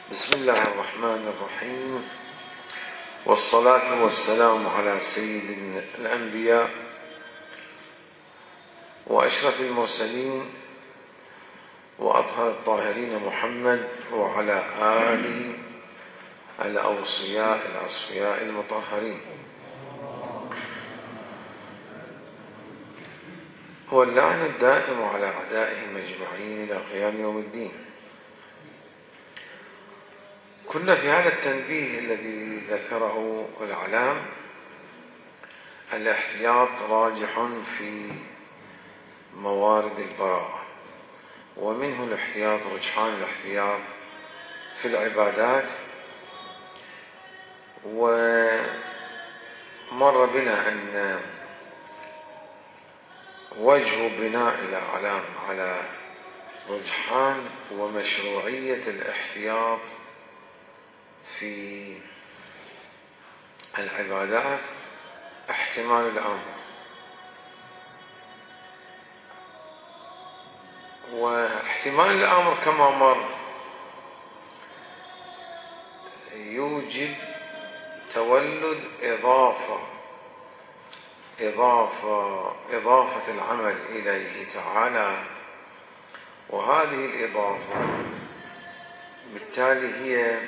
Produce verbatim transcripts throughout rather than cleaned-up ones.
بسم الله الرحمن الرحيم، والصلاة والسلام على سيد الأنبياء وأشرف المرسلين وأطهر الطاهرين محمد وعلى آله الأوصياء الأصفياء المطهرين، واللعن الدائم على أعدائهم أجمعين إلى قيام يوم الدين. كنا في هذا التنبيه الذي ذكره العلام الاحتياط راجح في موارد البراءة، ومنه الاحتياط رجحان الاحتياط في العبادات. ومر بنا أن وجه بناء الأعلام على رجحان ومشروعية الاحتياط في العبادات احتمال الأمر، واحتمال الأمر كما مر يوجب تولد إضافة إضافة إضافة العمل إليه تعالى، وهذه الإضافة بالتالي هي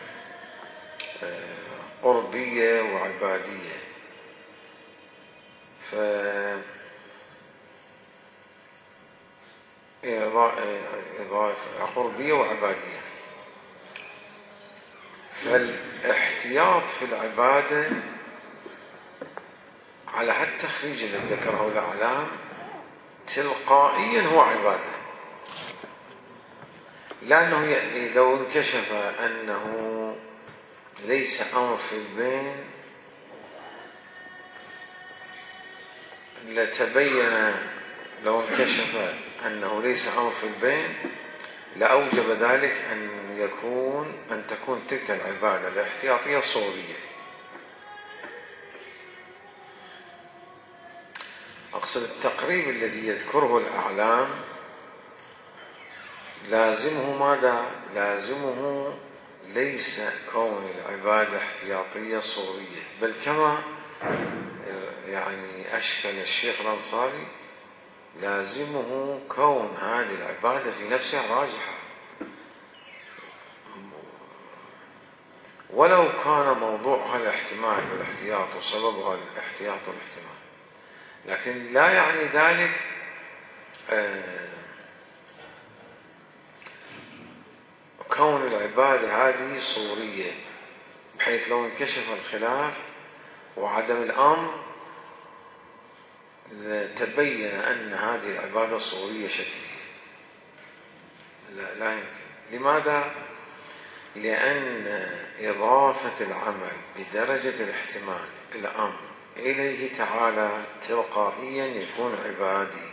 قربية وعبادية. ف إضافة قربية وعبادية، فالاحتياط في العبادة على هالتخريج الذي ذكره الأعلام تلقائيا هو عبادة، لأنه لو انكشف أنه ليس أمر في البين لتبين، لو انكشف أنه ليس أمر في البين لأوجب ذلك أن يكون أن تكون تلك العبادة الاحتياطية صورية. أقصد التقريب الذي يذكره الأعلام لازمه ماذا؟ لازمه ليس كون العبادة احتياطية صورية، بل كما يعني أشكل الشيخ الأنصاري لازمه كون هذه العبادة في نفسها راجحة، ولو كان موضوعها الاحتمال والاحتياط وسببها الاحتياط والاحتمال، لكن لا يعني ذلك كون العبادة هذه صورية، بحيث لو انكشف الخلاف وعدم الأمر تبين أن هذه العبادة صورية شكلية. لا, لا يمكن. لماذا؟ لأن إضافة العمل بدرجة الاحتمال الأمر إليه تعالى تلقائيا يكون عبادي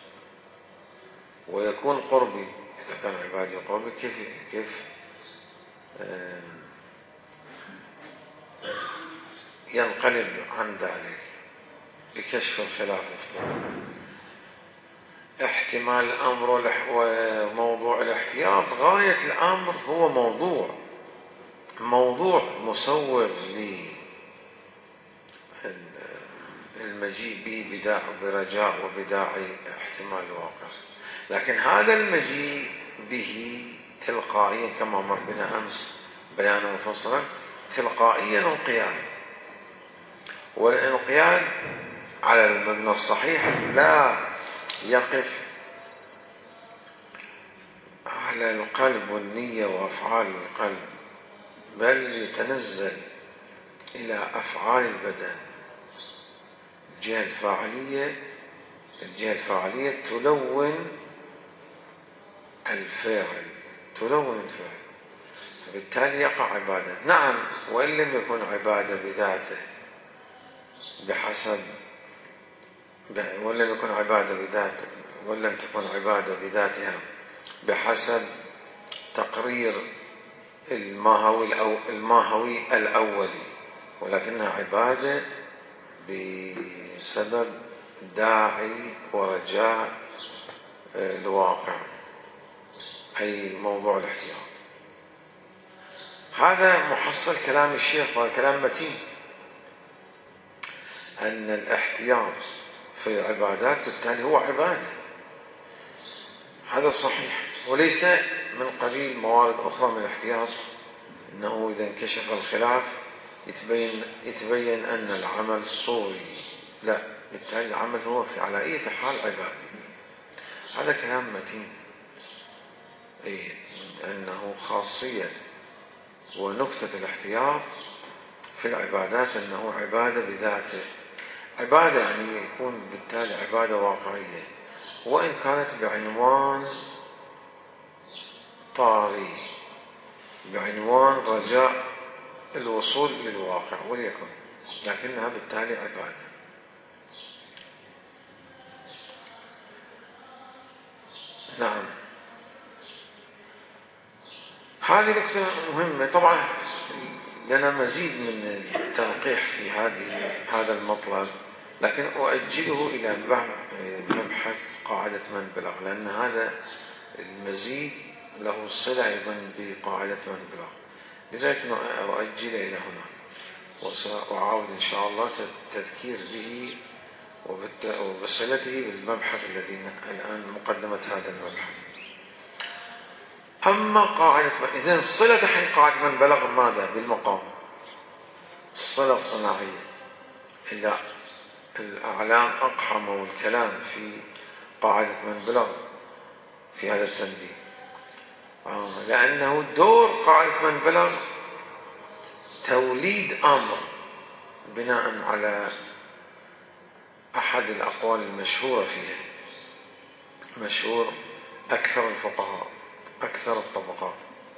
ويكون قربي. إذا كان عبادي قربي كيف كيف ينقلب عن ذلك بكشف الخلاف افتراض. احتمال الأمر وموضوع الاحتياط غاية الأمر هو موضوع موضوع مصور للمجيء به برجاء وبداعي احتمال الواقع، لكن هذا المجيء به تلقائيا كما مر بنا أمس بيانا مفصلا تلقائيا انقياد، والانقياد على المبنى الصحيح لا يقف على القلب والنية وأفعال القلب، بل يتنزل إلى أفعال البدن. الجهة الفاعلية الجهة الفاعلية تلون الفعل تلون الفعل فبالتالي يقع عبادة. نعم، وإن لم يكن عبادة بذاته بحسب وإن لم يكن عبادة بذاته وإن لم تكن عبادة بذاتها بحسب تقرير الماهوي أو الماهوي الأولي، ولكنها عبادة بسبب داعي ورجاء الواقع، أي موضوع الاحتياط. هذا محصل كلام الشيخ، وهذا كلام متين، أن الاحتياط في العبادات بالتالي هو عبادة. هذا صحيح، وليس من قبيل موارد أخرى من الاحتياط، أنه إذا انكشف الخلاف يتبين, يتبين أن العمل صوري. لا، بالتالي العمل هو في على أي حال عبادي. هذا كلام متين، أي أنه خاصية ونكتة الاحتياط في العبادات أنه عبادة بذاته. عبادة يعني يكون بالتالي عبادة واقعية، وإن كانت بعنوان طاري، بعنوان رجاء الوصول للواقع وليكن، لكنها بالتالي عبادة. نعم، هذه نقطة مهمة. طبعا لنا مزيد من التنقيح في هذه هذا المطلب، لكن أؤجله إلى مبحث قاعدة من بلغ، لأن هذا المزيد له صلة أيضا بقاعدة من بلغ، لذلك أؤجله إلى هنا، وسأعاود إن شاء الله التذكير به وبصلته بالمبحث الذي الآن مقدمة هذا المبحث. أما قاعدة، إذن صلة حين قاعدة من بلغ ماذا؟ بالمقام، الصلة الصناعية. إلا الأعلام أقحموا الكلام في قاعدة من بلغ في هذا التنبيه، آه لأنه دور قاعدة من بلغ توليد أمر بناء على أحد الأقوال المشهورة فيها، مشهور أكثر الفقهاء، أكثر الطبقات،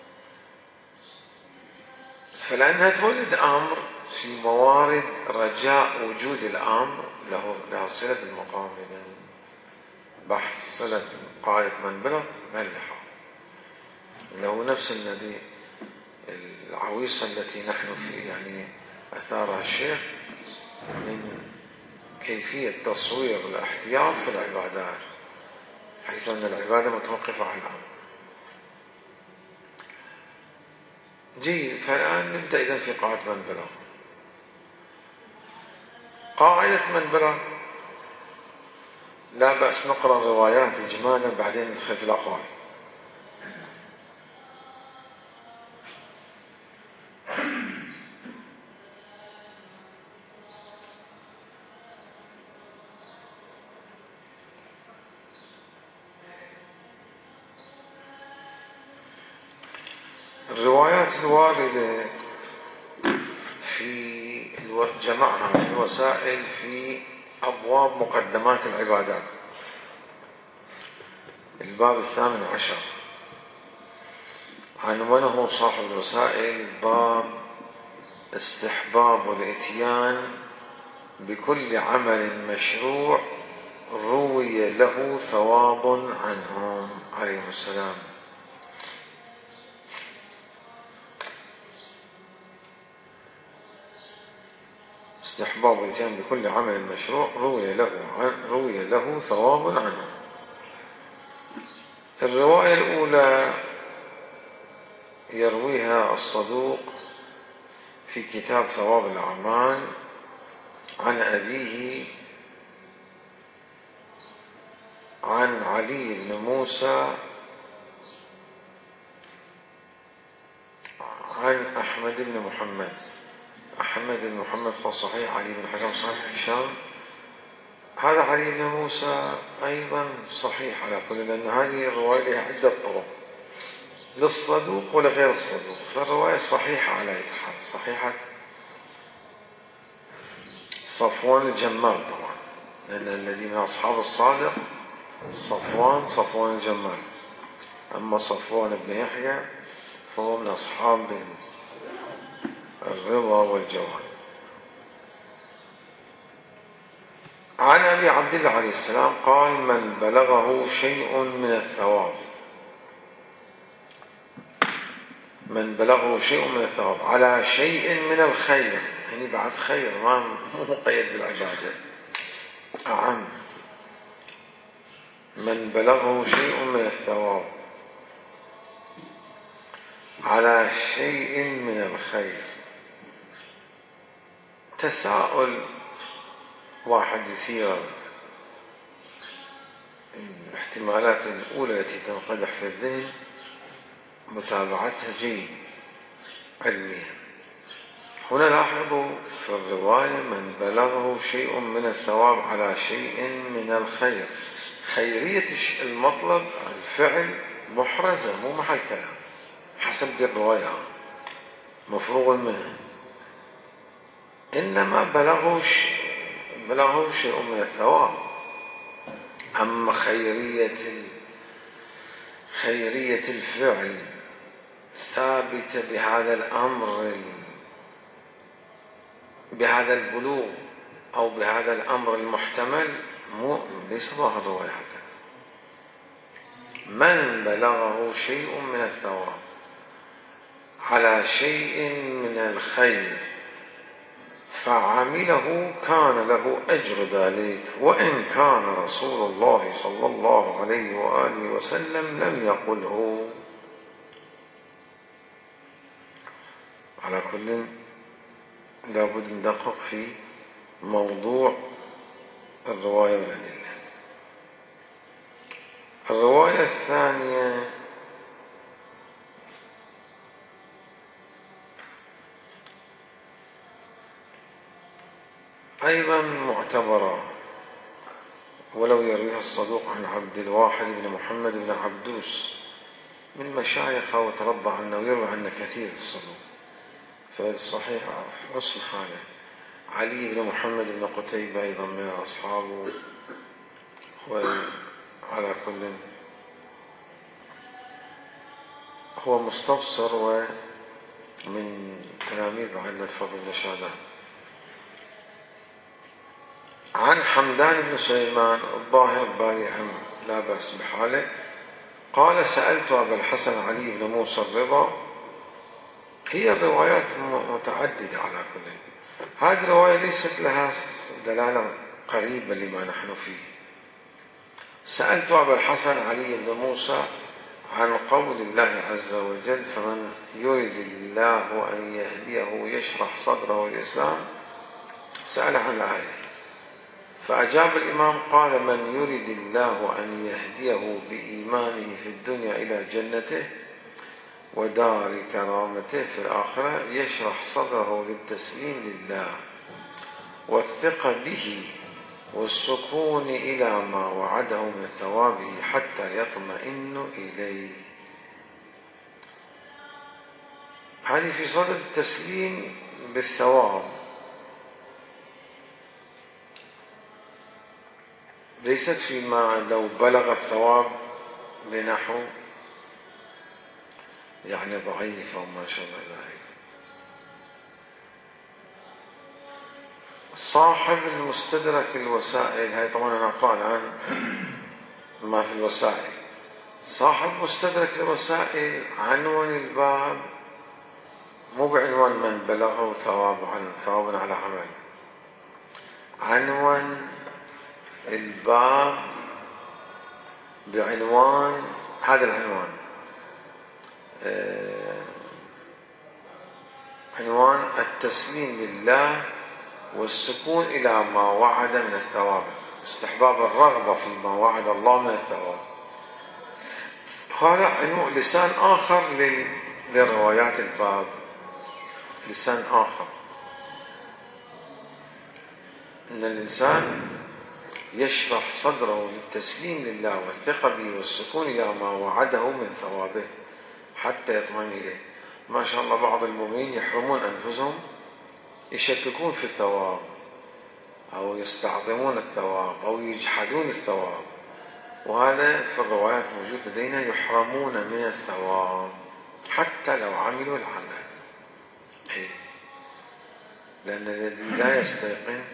فلأنها تولد أمر في موارد رجاء وجود الأمر له لها صلة بالمقام. إذن بحث صلة قاعدة من بلغ ملحة له نفس الذي العويصة التي نحن في يعني أثارها الشيخ من كيفية تصوير الاحتياط في العبادات، حيث أن العبادة متوقفة على الأمر. جيد، فالآن نبدأ إذن في قاعدة من بلغ. قاعدة من بلغ لا بأس نقرأ الروايات إجمالا بعدين ندخل في الأقوال. الروايات الواردة في جمعها في الوسائل في أبواب مقدمات العبادات، الباب الثامن عشر، عنوانه صاحب الوسائل باب استحباب الاتيان بكل عمل مشروع روي له ثواب عنهم عليهم السلام. استحباب الاتيان بكل عمل مشروع روي له روي له ثواب عنه. الرواية الأولى يرويها الصدوق في كتاب ثواب الأعمال عن أبيه عن علي بن موسى عن أحمد بن محمد. أحمد بن محمد في صحيح، علي بن حكم صحيح هشام. هذا علي بن موسى أيضا صحيح على كل، لأن هذه الرواية لها عدة طرق للصدوق ولغير الصدوق، فالرواية صحيحة على أي حال، صحيحة صفوان الجمال طبعا، لأن الذي من أصحاب الصادق صفوان صفوان الجمال، أما صفوان بن يحيى فهو من أصحاب الرضا والجواد. عن أبي عبد الله عليه السلام قال: من بلغه شيء من الثواب، من بلغه شيء من الثواب على شيء من الخير، يعني بعد خير، ما مو مقيد بالعبادة، أعم، من بلغه شيء من الثواب على شيء من الخير. تساؤل واحد يثير الاحتمالات الأولى التي تنقدح في الذهن متابعتها جيد علميا. هنا لاحظوا في الرواية من بلغه شيء من الثواب على شيء من الخير. خيرية المطلب الفعل محرزة، مو محل كلام حسب دي الرواية مفروغ منها، إنما بلغه بلغه شيء من الثواب. أما خيرية خيرية الفعل ثابتة بهذا الأمر بهذا البلوغ أو بهذا الأمر المحتمل، مو ليس ظاهر الرواية هكذا. من بلغه شيء من الثواب على شيء من الخير فعمله كان له أجر ذلك، وإن كان رسول الله صلى الله عليه وآله وسلم لم يقله. على كل لابد ندقق في موضوع الرواية والأدلة. الرواية الثانية أيضا معتبرة، ولو يرويها الصدوق عن عبد الواحد بن محمد بن عبدوس من مشايخه، وترضى أنه يروي عنه كثير الصدوق، فالصحيح حسن حاله. علي بن محمد بن قتيبة أيضا من أصحابه، وعلى كل هو مستبصر ومن تلاميذ علة فضل بن شادان. عن حمدان بن سليمان الظاهر بارعا لا بأس بحاله قال: سألت أبا الحسن علي بن موسى الرضا. هي الروايات متعددة على كل. هذه الرواية ليست لها دلالة قريبة لما نحن فيه. سألت أبا الحسن علي بن موسى عن قول الله عز وجل: فمن يريد الله أن يهديه يشرح صدره للإسلام. سأل عن الآية فأجاب الإمام قال: من يريد الله أن يهديه بإيمانه في الدنيا إلى جنته ودار كرامته في الآخرة يشرح صدره للتسليم لله والثقة به والسكون إلى ما وعده من ثوابه حتى يطمئن إليه. هذه في صدد التسليم بالثواب، ليست فيما لو بلغ الثواب بنحو يعني ضعيف أو ما شابه ذلك. صاحب المستدرك الوسائل، هاي طبعا أنا أقرأ الآن ما في الوسائل. صاحب مستدرك الوسائل عنوان الباب مو بعنوان من بلغه ثواب عن ثواب على عمل، عنوان الباب بعنوان هذا العنوان آه عنوان التسليم لله والسكون إلى ما وعد من الثواب، استحباب الرغبة فيما وعد الله من الثواب. هذا عنوان لسان آخر لروايات الباب، لسان آخر، أن الإنسان يشرح صدره للتسليم لله والثقة به والسكون إلى ما وعده من ثوابه حتى يطمئن إليه. ما شاء الله بعض المؤمنين يحرمون أنفسهم، يشككون في الثواب أو يستعظمون الثواب أو يجحدون الثواب، وهذا في الروايات موجود لدينا، يحرمون من الثواب حتى لو عملوا العمل. لأن الذي لا يستيقن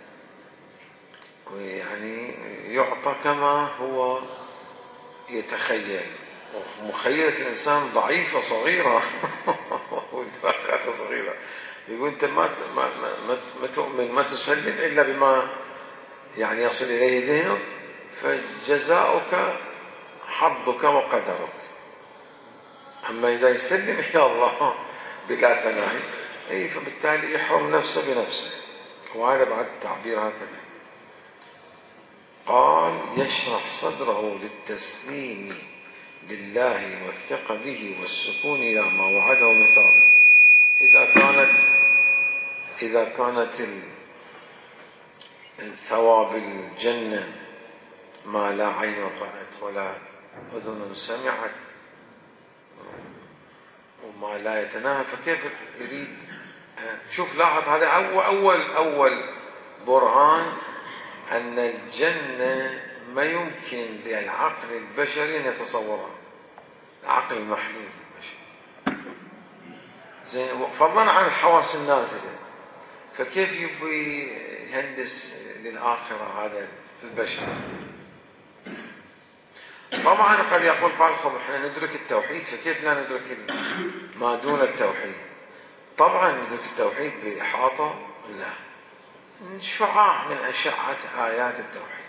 يعني يعطى كما هو يتخيل، ومخيلة الإنسان ضعيفة صغيرة ودراكات صغيرة، يقول أنت ما ما ما, ما تؤمن ما تسلم إلا بما يعني يصل إليه ذهنك، فجزاؤك حظك وقدرك. أما إذا يسلم إلى الله بلا تناهي أي فبالتالي يحرم نفسه بنفسه. وهذا بعد التعبير هكذا. قال يشرح صدره للتسليم لله والثقة به والسكون إلى ما وعده من ثوابه. إذا كانت إذا كانت ثواب الجنة ما لا عين رأت ولا أذن سمعت وما لا يتناهى، فكيف يريد؟ شوف لاحظ، هذا أول أول برهان أن الجنة ما يمكن للعقل البشري أن يتصورها، العقل المحدود البشري زين، فضلا عن الحواس النازلة. فكيف يبي يهندس للآخرة هذا البشر؟ طبعا قد يقول قال خب احنا ندرك التوحيد، فكيف لا ندرك ما دون التوحيد؟ طبعا ندرك التوحيد بإحاطة لا، شعاع من أشعة آيات التوحيد.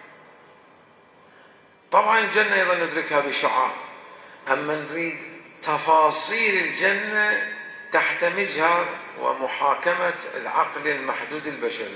طبعا الجنة أيضا ندركها بشعاع، أما نريد تفاصيل الجنة تحت مجهر ومحاكمة العقل المحدود البشري،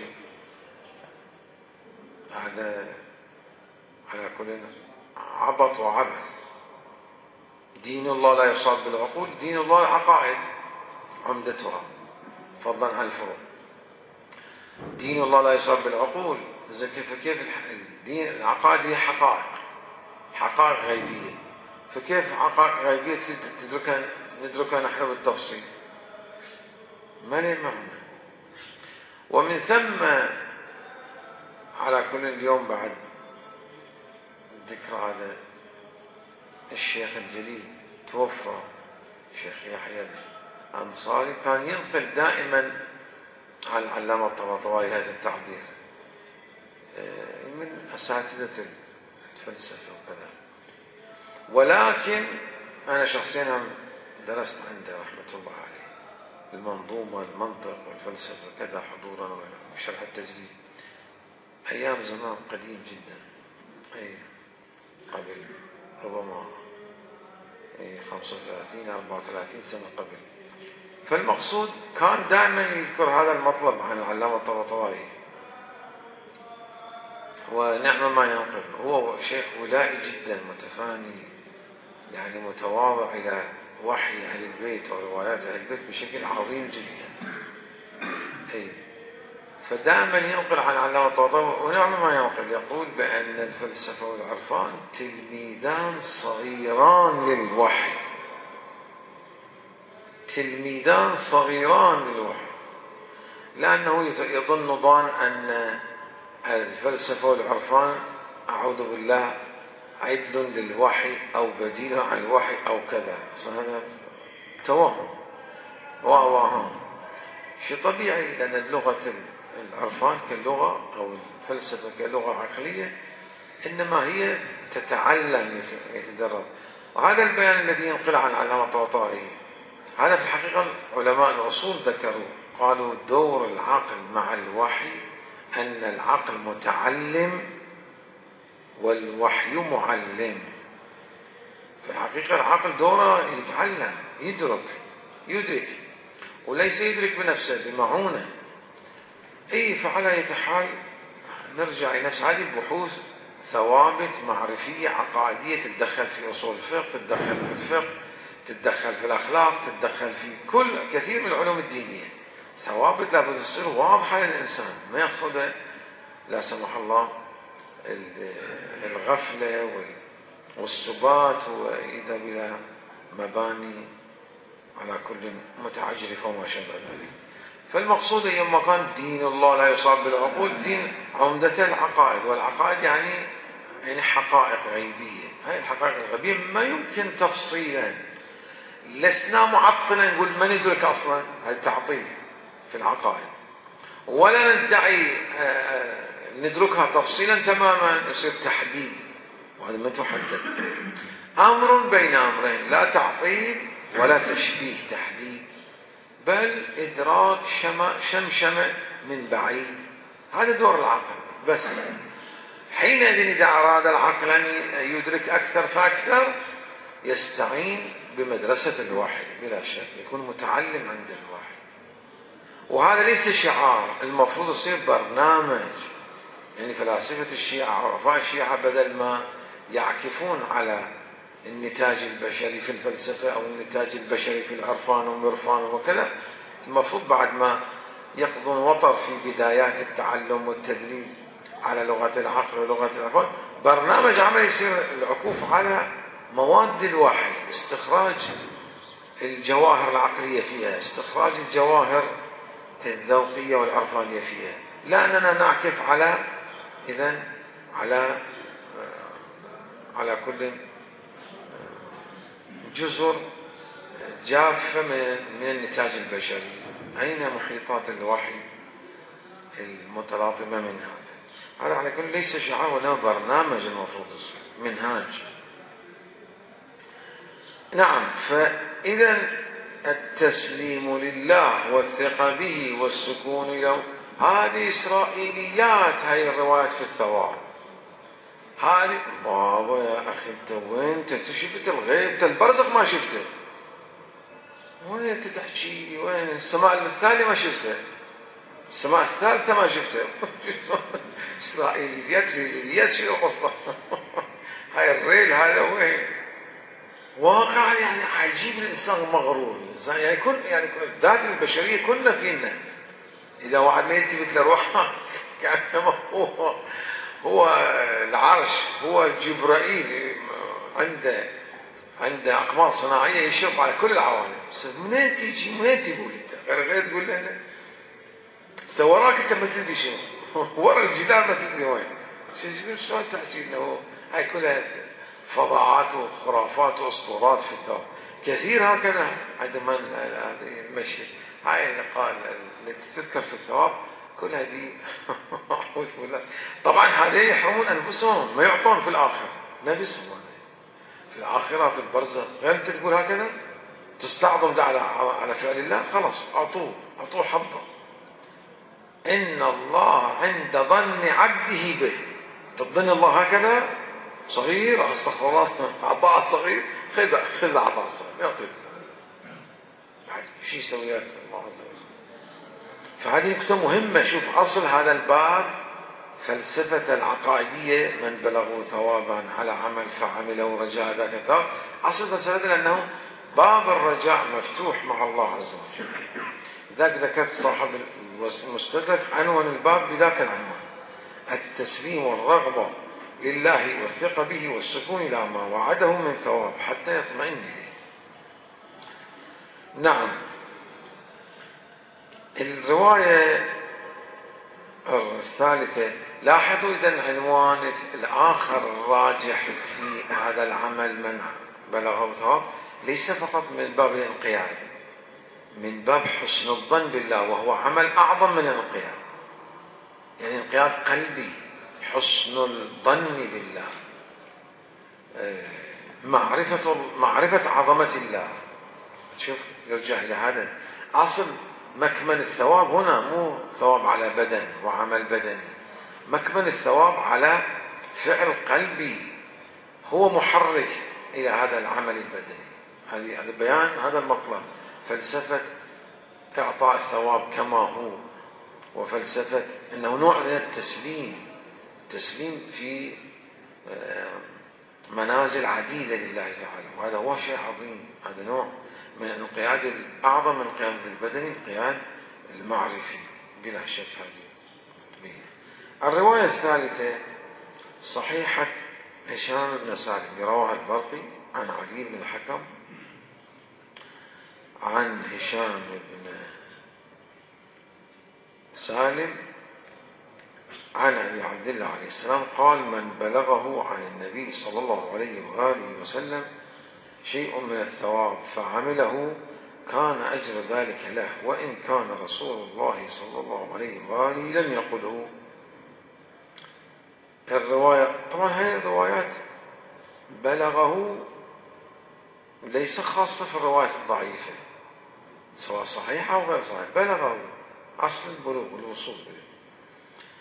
هذا على كل عبط وعبث. دين الله لا يصاب بالعقول، دين الله العقائد عمدتها فضلا عن الفروع. دين الله لا يصاب بالعقول، كيف كيف الدين العقائد هي حقائق، حقائق غيبية، فكيف حقائق غيبية تدركها ندركها نحن بالتفصيل؟ ما لي معنى. ومن ثم على كل اليوم بعد ذكر هذا الشيخ الجليل توفى، الشيخ يحيى الأنصاري، كان ينقل دائما عن العلامة الطباطبائي هذا التعبير من أساتذة الفلسفة وكذا. ولكن أنا شخصيا درست عنده رحمة الله عليه المنظومة المنطق والفلسفة كذا حضورا وشرح التجديد أيام زمان قديم جدا، أي قبل ربما خمسة وثلاثين أربعة وثلاثين سنة قبل. فالمقصود كان دائما يذكر هذا المطلب عن العلامة الطباطبائي، ونعم ما ينقل. هو شيخ ولائي جدا متفاني، يعني متواضع إلى وحي أهل البيت وروايات أهل البيت بشكل عظيم جدا. أي فدائما ينقل عن العلامة الطباطبائي، ونعم ما ينقل، يقول بأن الفلسفة والعرفان تلميذان صغيران للوحي، تلميذان صغيران للوحي، لأنه يظن ظان أن الفلسفة والعرفان أعوذ بالله عدل للوحي أو بديل عن الوحي أو كذا. هذا توهم ووهم، شيء طبيعي، لأن اللغة العرفان كلغة أو الفلسفة كلغة عقلية إنما هي تتعلم يتدرب. وهذا البيان الذي ينقل عن العلامة الطباطبائي هذا في الحقيقة علماء الأصول ذكروا، قالوا دور العقل مع الوحي أن العقل متعلم والوحي معلم. في الحقيقة العقل دوره يتعلم، يدرك يدرك وليس يدرك بنفسه بمعونة. أي فعلى أي حال نرجع إلى نفس هذه البحوث، ثوابت معرفية عقائدية تتدخل في أصول الفقه، تتدخل في الفقه، تتدخل في الأخلاق، تتدخل في كل كثير من العلوم الدينية. ثوابت لابد تصير واضحة للإنسان، ما يأخذ لا سمح الله الغفلة والسبات ويذهب إلى مباني على كل متعجرفة وما شابه ذلك. فالمقصود يوم كان دين الله لا يصاب بالعقول، دين عمدته العقائد، والعقائد يعني يعني حقائق غيبية. هاي الحقائق الغيبية ما يمكن تفصيلا، لسنا معطلا نقول ما ندرك أصلا، هذا تعطيل في العقائد، ولا ندعي ندركها تفصيلا تماما، يصير تحديد، وهذا ما تحدد. أمر بين أمرين، لا تعطيل ولا تشبيه تحديد، بل إدراك شمشمة من بعيد. هذا دور العقل. بس حينئذ إذا أراد العقل أن يدرك أكثر فأكثر يستعين بمدرسة الوحي بلا شك، يكون متعلم عند الوحي. وهذا ليس شعار، المفروض يصير برنامج. يعني فلاسفة الشيعة عرفاء الشيعة بدل ما يعكفون على النتاج البشري في الفلسفة أو النتاج البشري في العرفان والمرفان وكذا، المفروض بعد ما يقضون وطر في بدايات التعلم والتدريب على لغة العقل ولغة العرفان، برنامج عمل يصير العكوف على مواد الوحي، استخراج الجواهر العقلية فيها، استخراج الجواهر الذوقية والعرفانية فيها، لا أننا نعكف على إذن على على كل جزر جافة من النتاج البشري. أين محيطات الوحي المتلاطمة من هذا؟ هذا على كل ليس شعار ولا برنامج، المفروض يصير منهاج. نعم، فإذا التسليم لله والثقة به والسكون له هذه إسرائيليات، هاي الروايات في الثواب. هذه بابا يا أخي أنت وين؟ أنت شفت الغيب؟ أنت البرزخ ما شفته، وين أنت تحكي؟ وين السماء الثانية ما شفته، السماء الثالثة ما شفته. إسرائيليات ريليات شو القصة؟ هاي الريل هذا وين؟ واقع يعني عجيب. الإنسان مغرور، الإنسان يعني كل يعني الذات البشرية كلنا فينا، إذا واحد ما يلتفت لروحه كأنما هو هو العرش، هو جبرائيل عنده عنده أقمار صناعية يشرف على كل العوالم. منين تيجي؟ منين تقول أنت؟ غير تقول لنا سوراك أنت ما تدري شنو، ورا الجدار ما تدري وين. شلون تحكي إنه هاي كلها فضاعات وخرافات وأسطورات في الثواب؟ كثير هكذا عندما هذه المشي هاي اللقاء التي تذكر في الثواب كل هذه. طبعا هذين يحرمون أنفسهم، ما يعطون في الآخرة، نبسهم في الآخرة في البرزخ. غير أنت تقول هكذا تستعظم ده على على فعل الله، خلاص أعطوه أعطوه حظه. إن الله عند ظن عبده به. تظن الله هكذا صغير، استغفر الله، عطاء صغير، خذ خذ عطاء صغير يعطيك، بعد شو يسوي لك الله عز وجل. فهذه نقطة مهمة. شوف أصل هذا الباب فلسفة العقائدية، من بلغوا ثوابا على عمل فعمله رجاء ذاك الثواب. أصل فلسفة لأنه باب الرجاء مفتوح مع الله عز وجل. ذاك ذكرت صاحب المستدرك عنوان الباب بذاك العنوان: التسليم والرغبة لله والثقة به والسكون إلى ما وعده من ثواب حتى يطمئن إليه. نعم. الرواية الثالثة، لاحظوا إذن عنوان الآخر الراجح في هذا العمل من بلغه ثواب ليس فقط من باب الانقياد، من باب حسن الظن بالله، وهو عمل أعظم من الانقياد. يعني انقياد قلبي، حسن الظن بالله، معرفة معرفة عظمة الله. شوف يرجع إلى هذا أصل مكمن الثواب هنا، مو ثواب على بدن وعمل بدني، مكمن الثواب على فعل قلبي هو محرك إلى هذا العمل البدني. هذه هذا بيان هذا المطلب، فلسفة إعطاء الثواب كما هو، وفلسفة أنه نوع من التسليم، تسليم في منازل عديدة لله تعالى، وهذا هو شيء عظيم. هذا نوع من الانقياد الأعظم من الانقياد البدني، الانقياد المعرفي بلا شك. هذه الرواية الثالثة صحيحة هشام بن سالم، رواها البرقي عن علي بن الحكم عن هشام بن سالم عن أبي عبد الله عليه السلام قال: من بلغه عن النبي صلى الله عليه وآله وسلم شيء من الثواب فعمله كان أجر ذلك له، وإن كان رسول الله صلى الله عليه وآله لم يقله. الرواية طبعا هذه الروايات بلغه ليس خاصة في الروايات الضعيفة، سواء صحيحة أو غير صحيحة، بلغه أصل البلوغ والوصول به.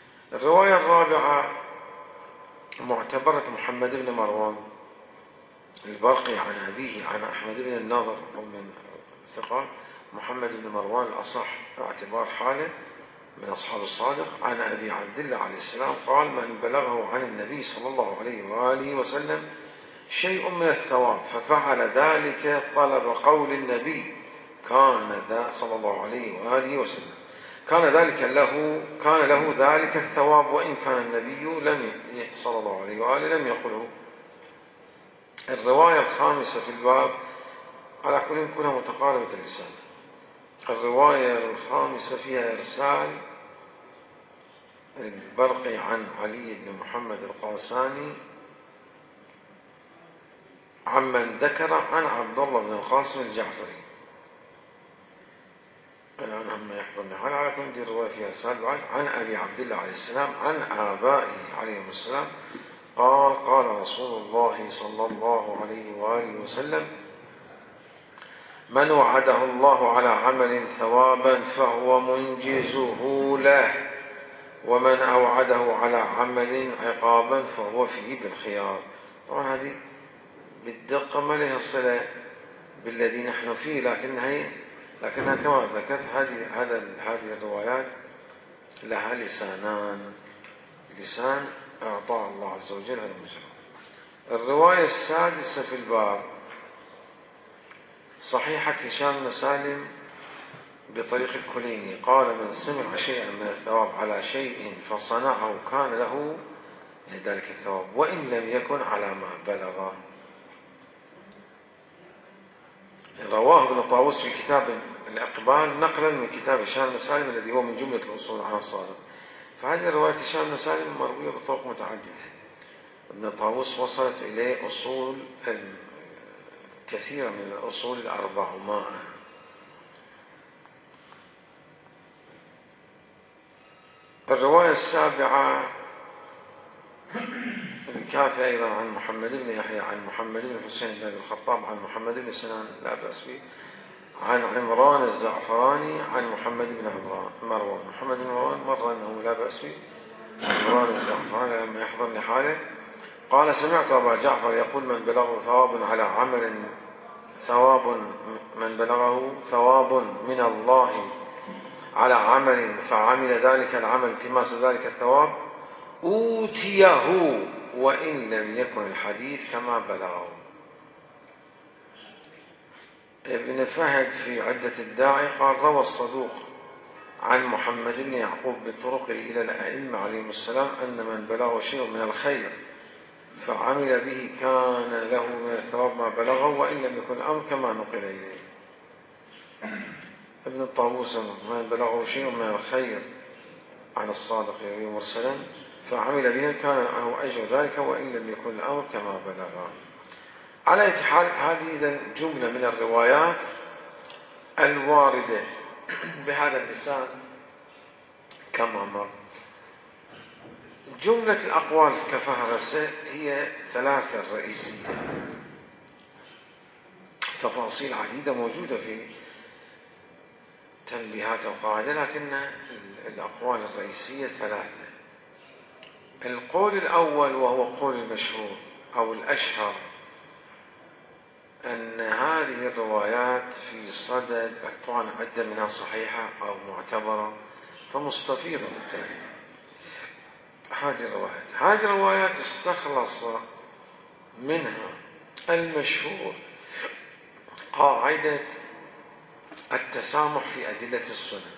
الرواية الرابعة معتبرة محمد بن مروان البرقي عن أبيه عن أحمد بن النضر ومن ثقات محمد بن مروان الأصح باعتبار حاله من أصحاب الصادق عن أبي عبد الله عليه السلام قال: من بلغه عن النبي صلى الله عليه وآله وسلم شيء من الثواب ففعل ذلك طلب قول النبي كان ذا صلى الله عليه وآله وسلم كان ذلك له كان له ذلك الثواب وإن كان النبي لم صلى الله عليه وآله لم يقله. الرواية الخامسة في الباب على كل كلها متقاربة اللسان. الرواية الخامسة فيها إرسال البرقي عن علي بن محمد القاساني عمن ذكر عن عبد الله بن القاسم الجعفري. الآن هم يحضرنا هل على كل دي الرواية فيها إرسال بعد عن أبي عبد الله عليه السلام عن آبائه عليهم السلام قال: قال رسول الله صلى الله عليه وآله وسلم: من وعده الله على عمل ثوابا فهو منجزه له، ومن أوعده على عمل عقابا فهو فيه بالخيار. طبعا هذه بالدقة ما لها صلة بالذي نحن فيه، لكنها لكنها كما ذكرت هذه هذه الروايات لها لسانان، لسان أعطاه الله عز وجل هذا المجرى. الرواية السادسة في الباب صحيحة هشام بن سالم بطريق الكليني قال: من سمع شيئا من الثواب على شيء فصنعه كان له ذلك الثواب وإن لم يكن على ما بلغ. رواه ابن طاووس في كتاب الإقبال نقلا من كتاب هشام بن سالم الذي هو من جملة الأصول عن الصادق. فهذه رواية هشام بن سالم مروية بطرق متعددة. ابن طاووس وصلت إليه أصول كثيرة من الأصول الأربعمائة. الرواية السابعة الكافي أيضا عن محمد بن يحيى عن محمد بن حسين بن الخطاب عن محمد بن سنان لا بأس به عن عمران الزعفراني عن محمد بن مروان. محمد بن مروان مر أنه لا بأس به. عمران الزعفراني لما يحضر لحاله قال: سمعت أبا جعفر يقول: من بلغه ثواب على عمل ثواب من بلغه ثواب من الله على عمل فعمل ذلك العمل التماس ذلك الثواب أوتيه وإن لم يكن الحديث كما بلغه. ابن فهد في عدة الداعي قال: روى الصدوق عن محمد بن يعقوب بطرقه إلى الأئمة عليهم السلام أن من بلغه شيء من الخير فعمل به كان له من الثواب ما بلغه وإن لم يكن الأمر كما نقل إليه. ابن الطاووس: من بلغه شيء من الخير عن الصادق يروي مرسلا فعمل به كان له أجر ذلك وإن لم يكن الأمر كما بلغه. على أي حال هذه إذن جملة من الروايات الواردة بهذا اللسان كما مر. جملة الأقوال كفهرسة هي ثلاثة رئيسية، تفاصيل عديدة موجودة في تنبيهات القاعدة، لكن الأقوال الرئيسية ثلاثة. القول الأول وهو قول المشهور أو الأشهر أن هذه الروايات في صدد، طبعا عدة منها صحيحة أو معتبرة فمستفيضة بالتالي هذه الروايات. هذه الروايات استخلص منها المشهور قاعدة التسامح في أدلة السنة.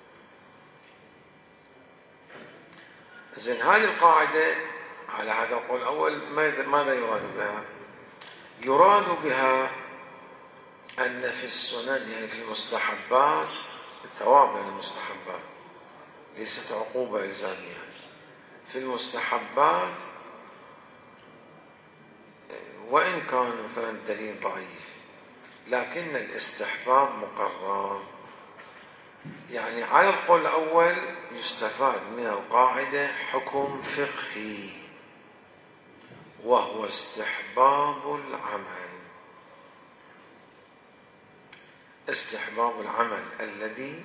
زين هذه القاعدة على هذا القول الأول ماذا يراد بها؟ يراد بها أن في السنن يعني في المستحبات الثواب يعني المستحبات ليست عقوبة إلزامية. في المستحبات وإن كان مثلا الدليل ضعيف لكن الاستحباب مقرر. يعني على القول الأول يستفاد من القاعدة حكم فقهي وهو استحباب العمل. استحباب العمل الذي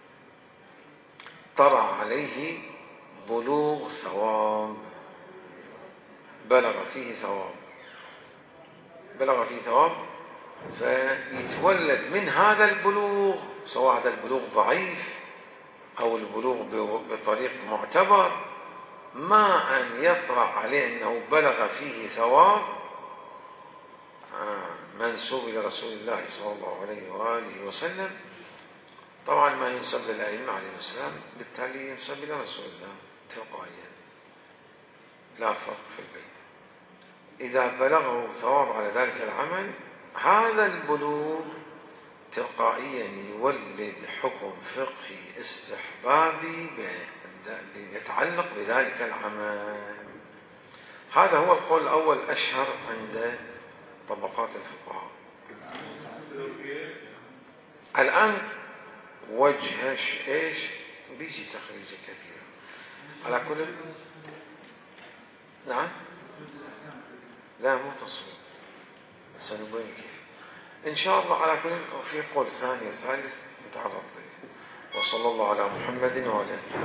طرأ عليه بلوغ ثواب، بلغ فيه ثواب، بلغ فيه ثواب، فيتولد من هذا البلوغ، سواء هذا البلوغ ضعيف أو البلوغ بطريق معتبر، ما أن يطرأ عليه أنه بلغ فيه ثواب منسوب إلى رسول الله صلى الله عليه وآله وسلم. طبعا ما ينسب للأئمة عليهم السلام بالتالي ينسب إلى رسول الله تلقائيا، لا فرق في البين. إذا بلغه ثواب على ذلك العمل، هذا البلوغ تلقائيا يولد حكم فقهي استحبابي يتعلق بذلك العمل. هذا هو القول الأول أشهر عند طبقات الفقهاء. الآن وجه ايش بيجي تخريج كثيرا على كل. نعم، لا مو تصوير، سنبين كيف إن شاء الله. على كل في قول ثاني وثالث نتعرض له. وصلى الله على محمد وعلى آله.